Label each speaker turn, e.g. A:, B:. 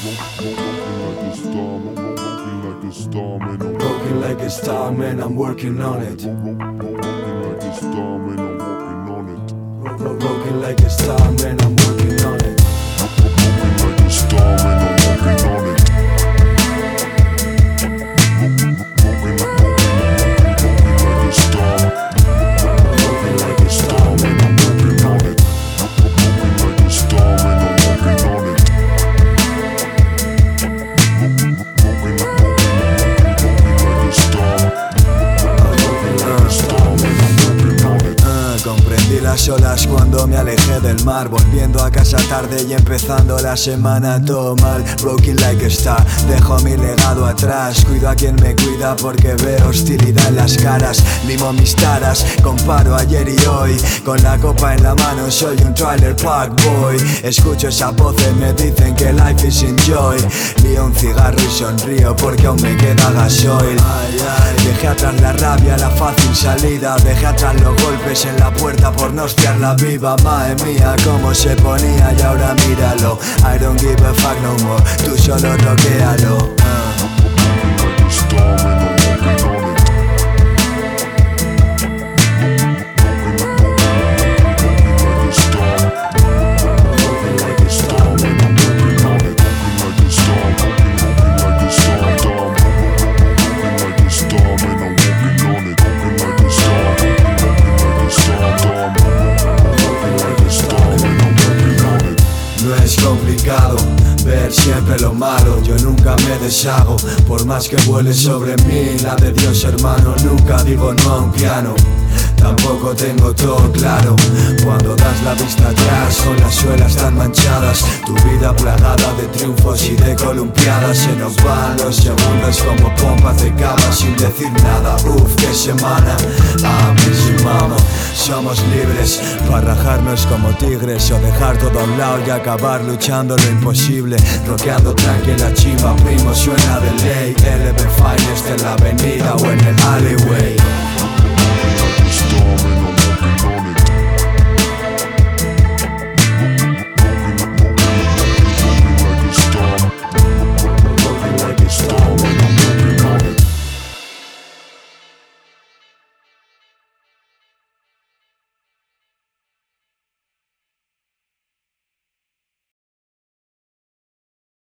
A: Broken like a star, man, I'm working on it. Broken like a star, man, I'm working on it. Comprendí las olas cuando me alejé del mar, volviendo a casa tarde y empezando la semana todo mal. Broken like a star, dejo mi legado atrás. Cuido a quien me cuida porque veo hostilidad en las caras. Limo mis taras, comparo ayer y hoy. Con la copa en la mano soy un trailer park boy. Escucho esas voces, me dicen que life is enjoy. Lío un cigarro y sonrío porque aún me queda gasoil. Dejé atrás la rabia, la fácil salida. Dejé atrás los golpes en la puerta por no hostiarla viva. Madre mía, cómo se ponía y ahora míralo. I don't give a fuck no more, tú solo roquéalo. No es complicado ver siempre lo malo, yo nunca me deshago. Por más que vuele sobre mí la de Dios, hermano. Nunca digo no a un piano, tampoco tengo todo claro. Cuando das la vista atrás con las suelas tan manchadas, tu vida plagada de triunfos y de columpiadas. Se nos van los segundos como pompas de cava sin decir nada. Uf, qué semana, a mí sí mamo. Somos libres para rajarnos como tigres o dejar todo a un lado y acabar luchando lo imposible. Rockeando tranqui en la chimba, primo, suena de ley. LB Finest en la avenida o en el alleyway.